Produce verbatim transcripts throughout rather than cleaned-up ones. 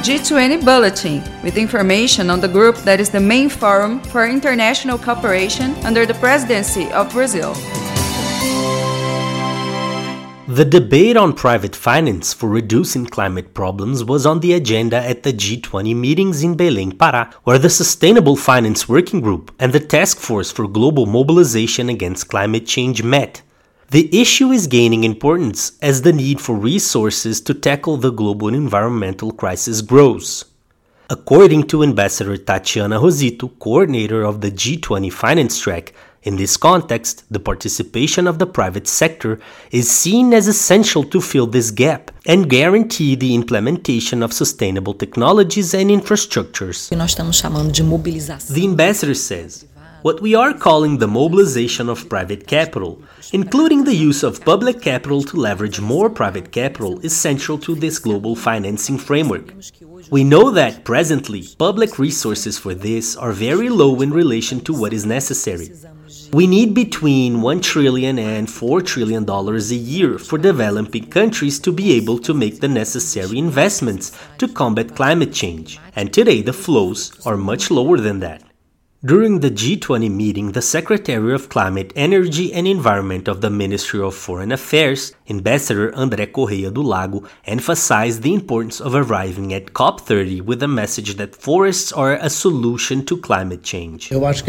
G twenty Bulletin, with information on the group that is the main forum for international cooperation under the presidency of Brazil. The debate on private finance for reducing climate problems was on the agenda at the G twenty meetings in Belém, Pará, where the Sustainable Finance Working Group and the Task Force for Global Mobilization Against Climate Change met. The issue is gaining importance as the need for resources to tackle the global environmental crisis grows. According to Ambassador Tatiana Rosito, coordinator of the G twenty Finance Track, in this context, the participation of the private sector is seen as essential to fill this gap and guarantee the implementation of sustainable technologies and infrastructures. The ambassador says, what we are calling the mobilization of private capital, including the use of public capital to leverage more private capital, is central to this global financing framework. We know that, presently, public resources for this are very low in relation to what is necessary. We need between one trillion dollars and four trillion dollars a year for developing countries to be able to make the necessary investments to combat climate change, and today the flows are much lower than that. During the G twenty meeting, the Secretary of Climate, Energy and Environment of the Ministry of Foreign Affairs, Ambassador André Correia do Lago, emphasized the importance of arriving at COP thirty with a message that forests are a solution to climate change.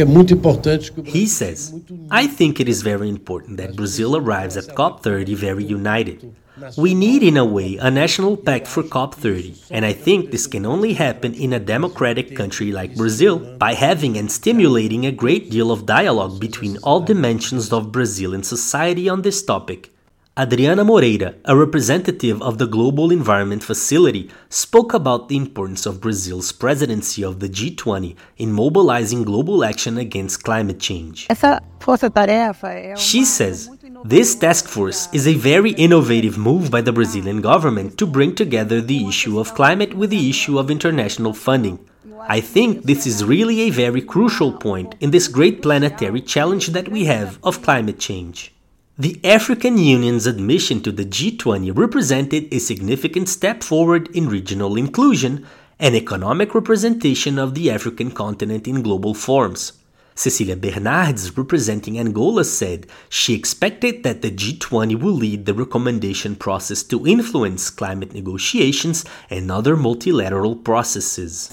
He says, I think it is very important that Brazil arrives at COP thirty very united. We need, in a way, a national pact for COP thirty, and I think this can only happen in a democratic country like Brazil by having and stimulating a great deal of dialogue between all dimensions of Brazilian society on this topic. Adriana Moreira, a representative of the Global Environment Facility, spoke about the importance of Brazil's presidency of the G twenty in mobilizing global action against climate change. She says, this task force is a very innovative move by the Brazilian government to bring together the issue of climate with the issue of international funding. I think this is really a very crucial point in this great planetary challenge that we have of climate change. The African Union's admission to the G twenty represented a significant step forward in regional inclusion and economic representation of the African continent in global forums. Cecilia Bernardes, representing Angola, said she expected that the G twenty will lead the recommendation process to influence climate negotiations and other multilateral processes.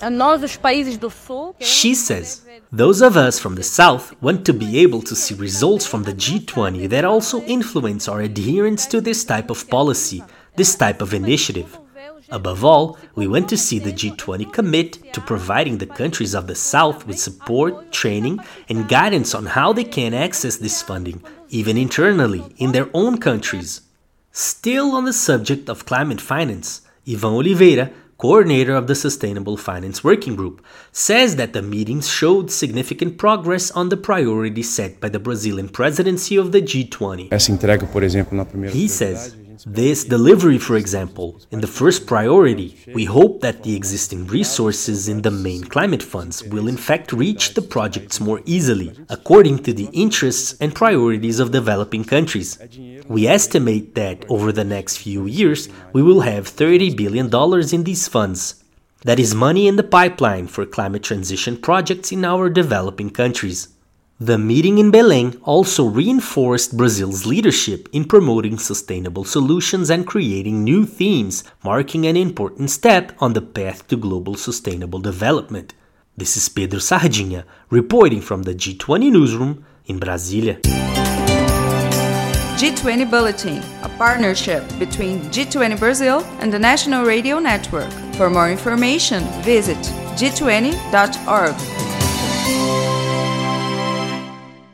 She says, those of us from the South want to be able to see results from the G twenty that also influence our adherence to this type of policy, this type of initiative. Above all, we want to see the G twenty commit to providing the countries of the South with support, training, and guidance on how they can access this funding, even internally, in their own countries. Still on the subject of climate finance, Ivan Oliveira, coordinator of the Sustainable Finance Working Group, says that the meetings showed significant progress on the priorities set by the Brazilian presidency of the G twenty. He says, this delivery, for example, in the first priority, we hope that the existing resources in the main climate funds will in fact reach the projects more easily, according to the interests and priorities of developing countries. We estimate that over the next few years, we will have thirty billion dollars in these funds. That is money in the pipeline for climate transition projects in our developing countries. The meeting in Belém also reinforced Brazil's leadership in promoting sustainable solutions and creating new themes, marking an important step on the path to global sustainable development. This is Pedro Sardinha, reporting from the G twenty newsroom in Brasília. G twenty Bulletin, a partnership between G twenty Brazil and the National Radio Network. For more information, visit g twenty dot org.